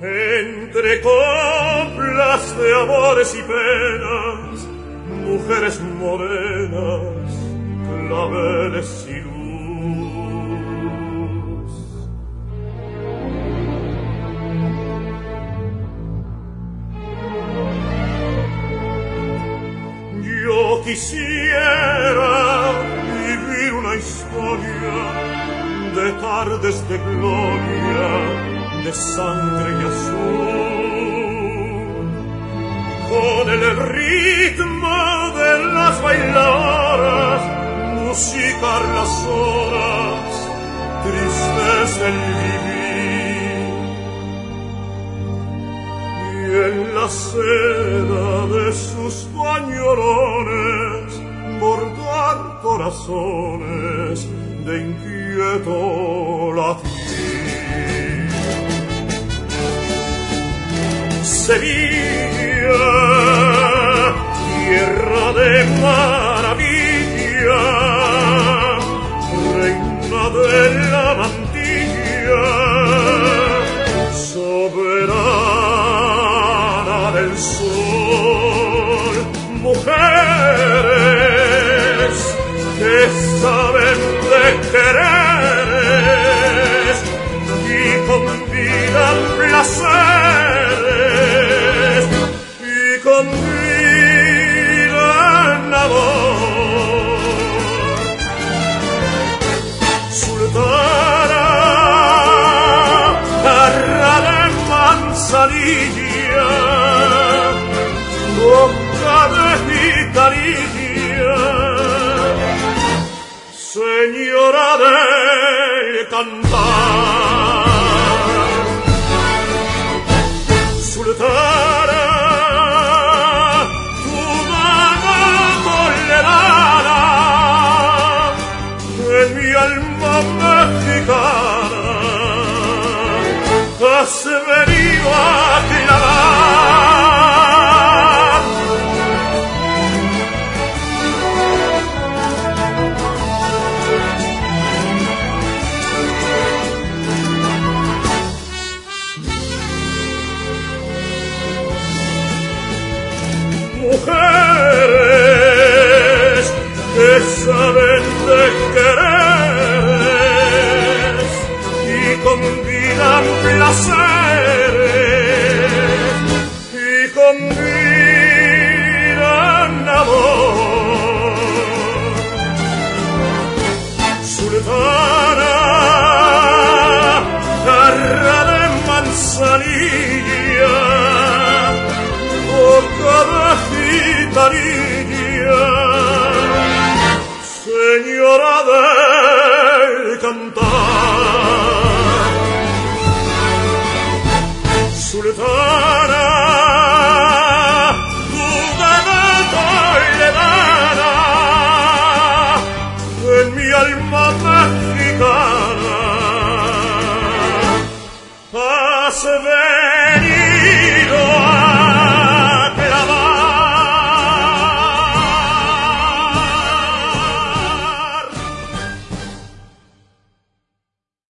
Entre coplas de amores y penas, mujeres morenas, claveles y luz. Yo quisiera vivir una historia de tardes de gloria, de sangre y azul, con el ritmo de las bailadoras, musicar las horas, tristes el vivir, y en la seda de sus pañolones bordar corazones de inquieto latir. Sevilla, tierra de maravilla, reina de la mantilla, soberana del sol, mujeres que saben de quereres y convidan placeres y convidan amor. Sultana, terra de Manzanilla, boca de Italia, señora del cantar. Sultana, tu mano tolerana, en mi alma mexicana, has venido a clavar. Mujeres que saben de quereres y convidan placeres y convidan amor. Sultana, terra de Manzanilla, boca de Gitanilla, señora del cantar. Sultana, tu mano toledana, en mi alma mexicana, has